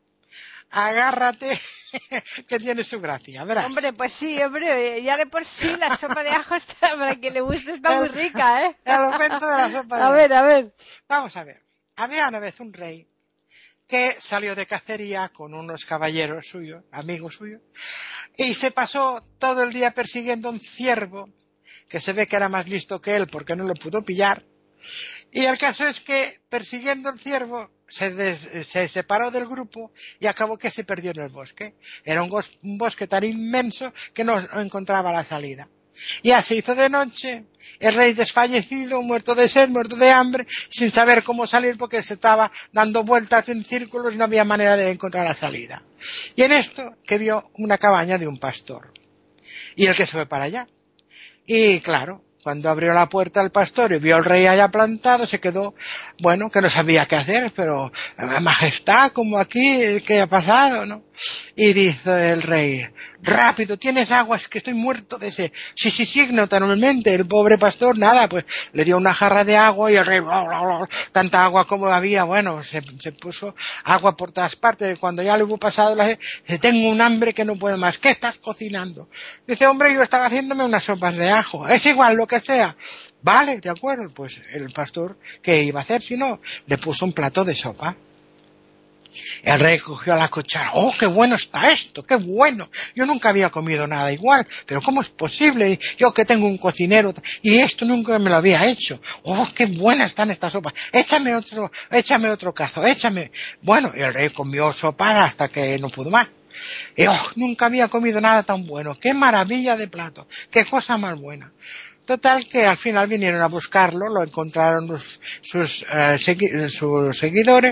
C: Agárrate, que tiene su gracia, verás.
A: Hombre, pues sí, hombre, ya de por sí la sopa de ajo está, para que le guste está muy rica, ¿eh?
C: El cuento de la sopa de
A: A
C: ajo.
A: ver, a ver.
C: Vamos a ver. Había una vez un rey que salió de cacería con unos caballeros suyos, amigos suyos, y se pasó todo el día persiguiendo un ciervo, que se ve que era más listo que él porque no lo pudo pillar. Y el caso es que, persiguiendo el ciervo, se, des, se separó del grupo y acabó que se perdió en el bosque. Era un, gos, un bosque tan inmenso que no encontraba la salida. Ya se hizo de noche, el rey desfallecido, muerto de sed, muerto de hambre, sin saber cómo salir porque se estaba dando vueltas en círculos y no había manera de encontrar la salida. Y en esto que vio una cabaña de un pastor. Y el que se fue para allá. Y claro, cuando abrió la puerta al pastor y vio al rey allá plantado, se quedó, bueno, que no sabía qué hacer, pero, majestad, como aquí, ¿qué ha pasado, no? Y dice el rey, rápido, ¿tienes agua? Es que estoy muerto de sed. Sí, sí, sí, naturalmente. El pobre pastor, nada, pues le dio una jarra de agua y el rey, bla, bla, bla, tanta agua como había, bueno, se, se puso agua por todas partes. Cuando ya le hubo pasado la sed, dice, tengo un hambre que no puedo más. ¿Qué estás cocinando? Dice, hombre, yo estaba haciéndome unas sopas de ajo. Es igual, lo que sea. Vale, de acuerdo. Pues el pastor, ¿qué iba a hacer si no? Le puso un plato de sopa. El rey cogió la cuchara. ¡Oh, qué bueno está esto! ¡Qué bueno! Yo nunca había comido nada igual. ¿Pero cómo es posible? Yo que tengo un cocinero y esto nunca me lo había hecho. ¡Oh, qué buenas están estas sopas! Échame otro, échame otro cazo, échame. Bueno, el rey comió sopa hasta que no pudo más. Y, oh, nunca había comido nada tan bueno. ¡Qué maravilla de plato! ¡Qué cosa más buena! Total que al final vinieron a buscarlo, lo encontraron los, sus, eh, segui, sus seguidores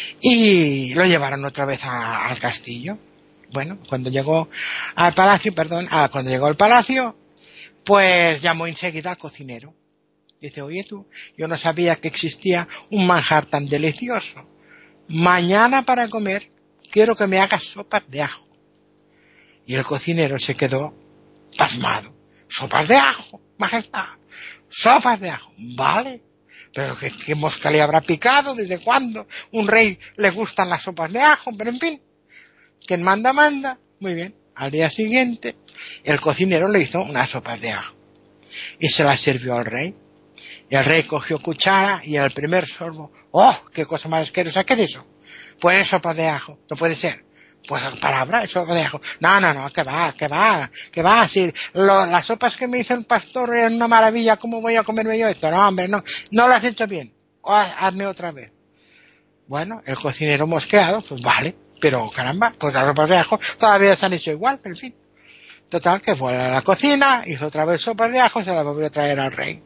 C: y lo llevaron otra vez a, al castillo. Bueno, cuando llegó al palacio, perdón, ah, cuando llegó al palacio, pues llamó enseguida al cocinero. Dice, oye tú, yo no sabía que existía un manjar tan delicioso. Mañana para comer quiero que me hagas sopas de ajo. Y el cocinero se quedó pasmado. Sopas de ajo, majestad. Sopas de ajo. Vale. Pero ¿qué, qué mosca le habrá picado? ¿Desde cuándo? Un rey le gustan las sopas de ajo. Pero en fin. Quien manda, manda. Muy bien. Al día siguiente, el cocinero le hizo unas sopas de ajo. Y se las sirvió al rey. Y el rey cogió cuchara y al primer sorbo, ¡oh! ¡Qué cosa más asquerosa! ¿Qué es eso? Pues es sopa de ajo. No puede ser. Pues palabra, sopa de ajo. No, no, no, que va, que va, que va. Si lo, las sopas que me hizo el pastor eran una maravilla, ¿cómo voy a comerme yo esto? No, hombre, no, no lo has hecho bien. O hazme otra vez. Bueno, el cocinero mosqueado, pues vale, pero caramba, pues las sopas de ajo todavía se han hecho igual, pero en fin. Total, que fue a la cocina, hizo otra vez sopas de ajo y se las volvió a traer al rey.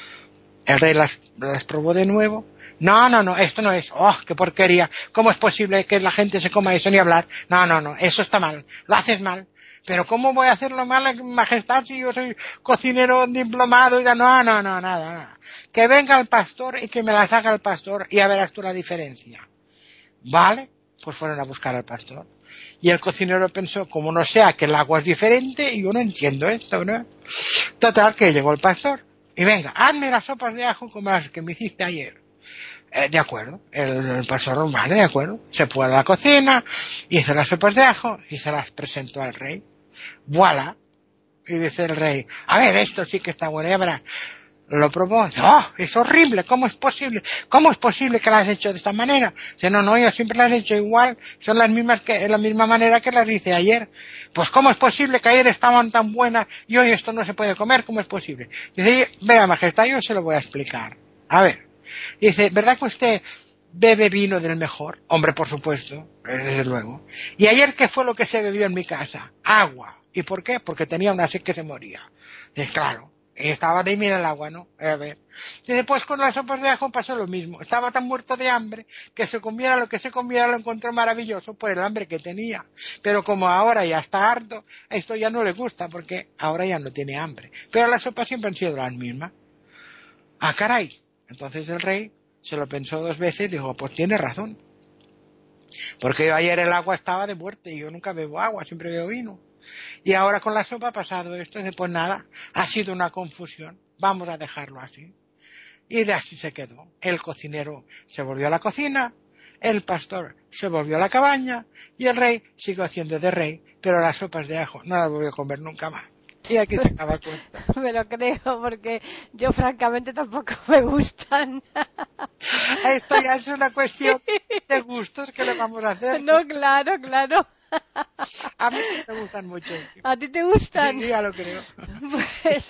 C: El rey las, las probó de nuevo. No, no, no, esto no es. ¡Oh, qué porquería! ¿Cómo es posible que la gente se coma eso ni hablar? No, no, no, eso está mal, lo haces mal. Pero ¿cómo voy a hacerlo mal, majestad, si yo soy cocinero diplomado? Y no, no, no, nada, nada. Que venga el pastor y que me las haga el pastor y ya verás tú la diferencia. ¿Vale? Pues fueron a buscar al pastor. Y el cocinero pensó, como no sea que el agua es diferente, yo no entiendo esto, ¿no? Total, que llegó el pastor. Y venga, hazme las sopas de ajo como las que me hiciste ayer. Eh, de acuerdo, el, el pastor, vale, de acuerdo. Se fue a la cocina, hizo las sopas de ajo y se las presentó al rey. ¡Voilà! Y dice el rey, a ver, esto sí que está bueno, ya verás. Lo probó, ¡oh, es horrible! ¿Cómo es posible? ¿Cómo es posible que las has hecho de esta manera? Dice, no, no, yo siempre las he hecho igual, son las mismas que, de la misma manera que las hice ayer. Pues ¿cómo es posible que ayer estaban tan buenas y hoy esto no se puede comer? ¿Cómo es posible? Dice, vea, majestad, yo se lo voy a explicar. A ver, dice, ¿verdad que usted bebe vino del mejor? Hombre, por supuesto, desde luego. ¿Y ayer qué fue lo que se bebió en mi casa? Agua. ¿Y por qué? Porque tenía una sed que se moría. Dice, claro. Y estaba de mira el agua, ¿no? A ver. Y después con las sopas de ajo pasó lo mismo. Estaba tan muerto de hambre que se comiera lo que se comiera lo encontró maravilloso por el hambre que tenía. Pero como ahora ya está harto, esto ya no le gusta porque ahora ya no tiene hambre. Pero las sopas siempre han sido las mismas. Ah, caray. Entonces el rey se lo pensó dos veces y dijo, pues tiene razón. Porque yo ayer el agua estaba de muerte y yo nunca bebo agua, siempre bebo vino. Y ahora con la sopa ha pasado esto, y pues nada, ha sido una confusión, vamos a dejarlo así. Y de así se quedó. El cocinero se volvió a la cocina, el pastor se volvió a la cabaña y el rey siguió haciendo de rey, pero las sopas de ajo no las volvió a comer nunca más. Y aquí se acaba el cuento.
A: Me lo creo, porque yo francamente tampoco me gustan.
C: Esto ya es una cuestión de gustos que le vamos a hacer.
A: No, claro, claro.
C: A mí sí me gustan mucho.
A: ¿A ti te gustan?
C: Sí, ya lo creo.
A: Pues...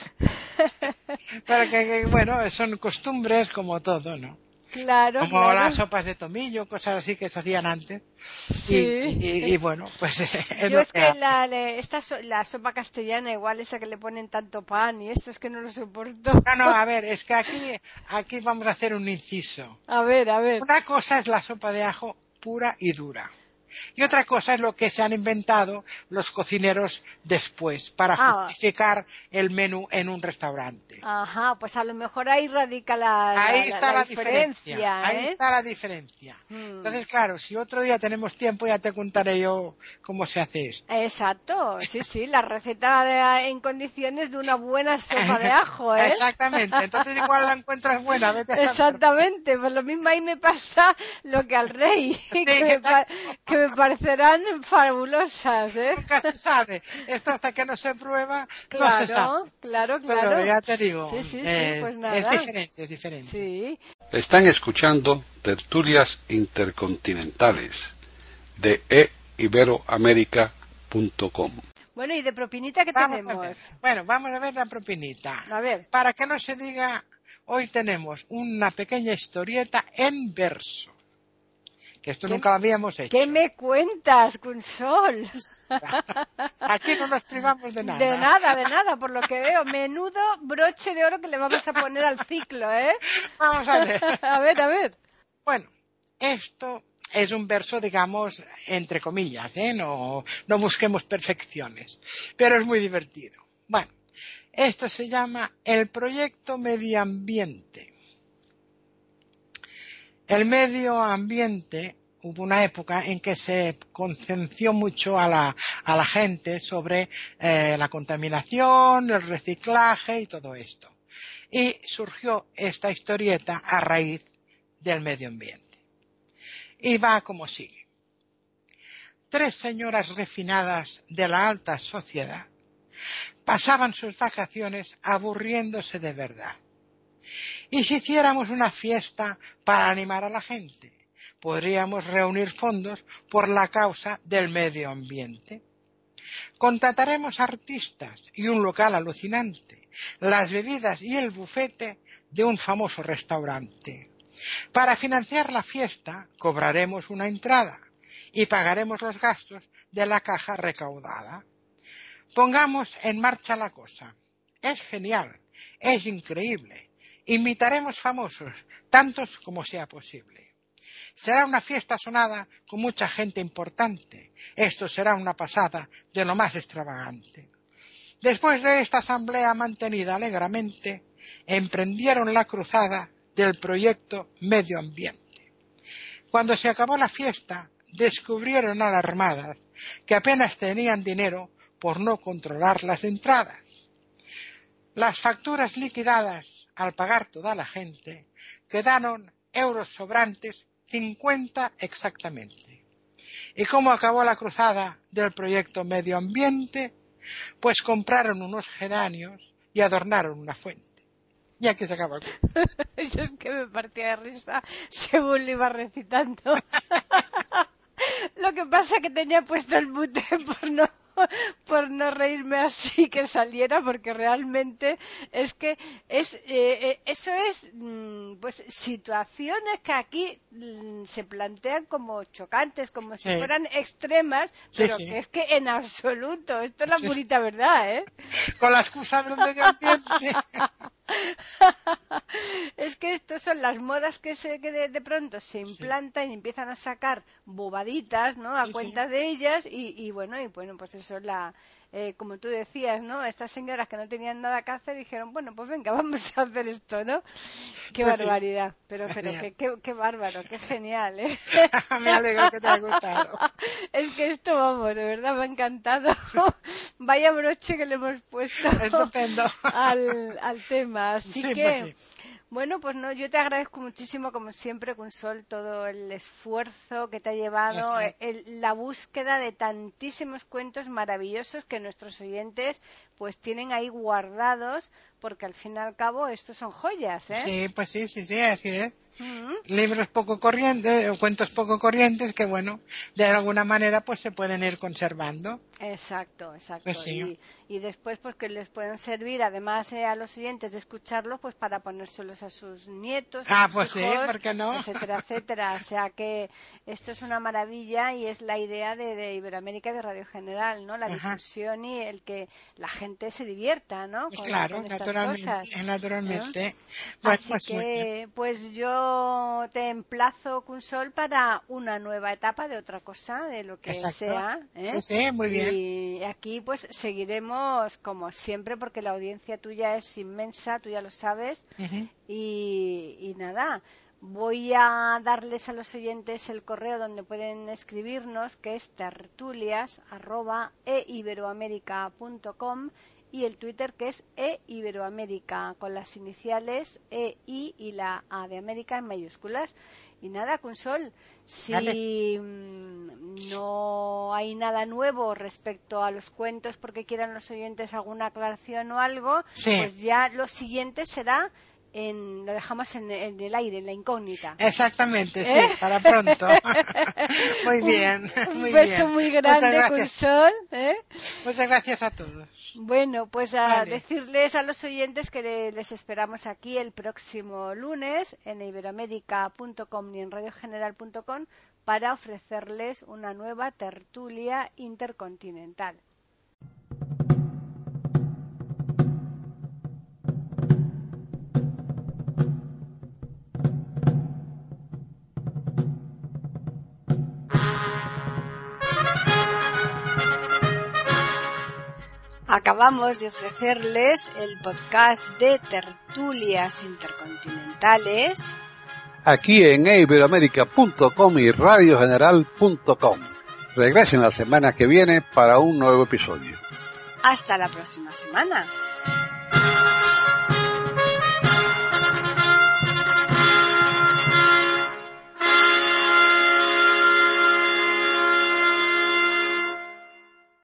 C: Pero que, que, bueno, son costumbres como todo, ¿no?
A: Claro,
C: como
A: claro.
C: las sopas de tomillo, cosas así que se hacían antes.
A: Sí.
C: Y, y, y bueno, pues es
A: yo
C: lo
A: es
C: que,
A: que la, esta, la sopa castellana, igual esa que le ponen tanto pan y esto es que no lo soporto.
C: No, no, a ver, es que aquí, aquí vamos a hacer un inciso.
A: A ver, a ver.
C: Una cosa es la sopa de ajo pura y dura. Y otra cosa es lo que se han inventado los cocineros después para
A: ah.
C: justificar el menú en un restaurante.
A: Ajá, pues a lo mejor ahí radica la,
C: ahí
A: la,
C: está
A: la,
C: la,
A: la
C: diferencia.
A: diferencia. ¿eh?
C: Ahí está la diferencia. Hmm. Entonces, claro, si otro día tenemos tiempo ya te contaré yo cómo se hace esto.
A: Exacto, sí, sí, la receta de, en condiciones de una buena sopa de ajo, ¿eh?
C: Exactamente, entonces igual la encuentras buena. Vete a
A: Exactamente, pues lo mismo ahí me pasa lo que al rey,
C: sí,
A: que, me pa- que me parecerán fabulosas, ¿eh?
C: Nunca se sabe, esto hasta que no se prueba,
A: claro,
C: no se sabe.
A: Claro, claro.
C: Pero ya te digo,
A: sí, sí,
C: eh,
A: sí, pues nada.
C: es diferente, es diferente.
A: Sí.
B: Están escuchando Tertulias Intercontinentales de e iberoamerica punto com.
A: Bueno, ¿y de propinita qué
C: vamos
A: tenemos?
C: Bueno, vamos a ver la propinita.
A: A ver.
C: Para que no se diga, hoy tenemos una pequeña historieta en verso. Que esto nunca lo habíamos hecho.
A: ¿Qué me cuentas, Consol?
C: Aquí no nos privamos de nada.
A: De nada, de nada, por lo que veo. Menudo broche de oro que le vamos a poner al ciclo, ¿eh?
C: Vamos a ver.
A: A ver, a ver.
C: Bueno, esto es un verso, digamos, entre comillas, ¿eh? No, no busquemos perfecciones, pero es muy divertido. Bueno, esto se llama el proyecto medio ambiente. El medio ambiente, hubo una época en que se conciencia mucho a la, a la gente sobre eh, la contaminación, el reciclaje y todo esto. Y surgió esta historieta a raíz del medio ambiente. Y va como sigue. Tres señoras refinadas de la alta sociedad pasaban sus vacaciones aburriéndose de verdad. ¿Y si hiciéramos una fiesta para animar a la gente? podríamos reunir fondos por la causa del medio ambiente. Contrataremos artistas y un local alucinante, las bebidas y el bufete de un famoso restaurante. Para financiar la fiesta cobraremos una entrada y pagaremos los gastos de la caja recaudada. Pongamos en marcha la cosa. Es genial, es increíble. Invitaremos famosos, tantos como sea posible. Será una fiesta sonada con mucha gente importante. Esto será una pasada de lo más extravagante. Después de esta asamblea mantenida alegremente, emprendieron la cruzada del proyecto Medio Ambiente. Cuando se acabó la fiesta, descubrieron alarmadas que apenas tenían dinero por no controlar las entradas. Las facturas liquidadas al pagar toda la gente quedaron euros sobrantes, cincuenta exactamente. ¿Y cómo acabó la cruzada del proyecto Medio Ambiente? Pues compraron unos geranios y adornaron una fuente. Y aquí se acaba el cuento.
A: Yo es que me partía de risa según lo iba recitando. Lo que pasa es que tenía puesto el mute por no por no reírme así que saliera, porque realmente es que es eh, eso es pues situaciones que aquí se plantean como chocantes, como si sí. fueran extremas, pero sí, sí. que es que en absoluto, esto es la sí. purita verdad, ¿eh?
C: Con la excusa del medio ambiente.
A: Es que estas son las modas que, se, que de, de pronto se implantan sí. y empiezan a sacar bobaditas, ¿no? A sí, cuenta sí. de ellas y, y bueno, y bueno, pues eso es la... Eh, como tú decías, ¿no? Estas señoras que no tenían nada que hacer dijeron, bueno, pues venga, vamos a hacer esto, ¿no? Qué pues barbaridad. Sí. Pero, pero qué, qué, qué bárbaro, qué genial, ¿eh?
C: Me alegro que te haya gustado.
A: Es que esto, vamos, de verdad me ha encantado. Vaya broche que le hemos puesto
C: Estupendo.
A: Al, al tema. Así
C: sí,
A: que...
C: Pues sí.
A: Bueno, pues no, yo te agradezco muchísimo, como siempre, Consol, todo el esfuerzo que te ha llevado, el, la búsqueda de tantísimos cuentos maravillosos que nuestros oyentes pues tienen ahí guardados, porque al fin y al cabo estos son joyas, ¿eh?
C: Sí, pues sí, sí, sí, así es. Uh-huh. Libros poco corrientes, o cuentos poco corrientes que, bueno, de alguna manera pues se pueden ir conservando.
A: Exacto, exacto.
C: Pues sí.
A: y, y después pues que les puedan servir, además eh, a los oyentes de escucharlos, pues para ponérselos a sus nietos,
C: ah,
A: a sus
C: pues
A: hijos,
C: sí, ¿por qué no?
A: etcétera, etcétera. O sea que esto es una maravilla y es la idea de, de Iberoamérica y de Radio General, ¿no? La Ajá. difusión y el que la gente se divierta, ¿no?
C: Con, claro, con naturalmente, cosas. naturalmente.
A: ¿Eh?
C: Bueno,
A: Así
C: pues
A: que, pues yo te emplazo, Consol, para una nueva etapa de otra cosa, de lo que
C: Exacto.
A: sea. ¿eh?
C: Sí, sí, muy bien.
A: Y aquí pues seguiremos como siempre, porque la audiencia tuya es inmensa, tú ya lo sabes.
C: Uh-huh.
A: y, y nada, voy a darles a los oyentes el correo donde pueden escribirnos, que es tertulias arroba e iberoamerica punto com, y el Twitter, que es eiberoamerica, con las iniciales E, I y la A de América en mayúsculas. Y nada, Consol, si vale. no hay nada nuevo respecto a los cuentos porque quieran los oyentes alguna aclaración o algo,
C: sí.
A: pues ya lo siguiente será... En, lo dejamos en, en el aire, en la incógnita.
C: Exactamente,
A: ¿Eh?
C: sí, para pronto. Muy bien.
A: Un,
C: muy
A: un beso
C: bien.
A: muy grande, Consol. ¿eh?
C: Muchas gracias a todos.
A: Bueno, pues a
C: vale.
A: decirles a los oyentes que les esperamos aquí el próximo lunes en iberoamerica punto com y en radio general punto com para ofrecerles una nueva tertulia intercontinental. Acabamos de ofrecerles el podcast de tertulias intercontinentales
B: aquí en iberoamerica punto com y radio general punto com. Regresen la semana que viene para un nuevo episodio.
A: Hasta la próxima semana.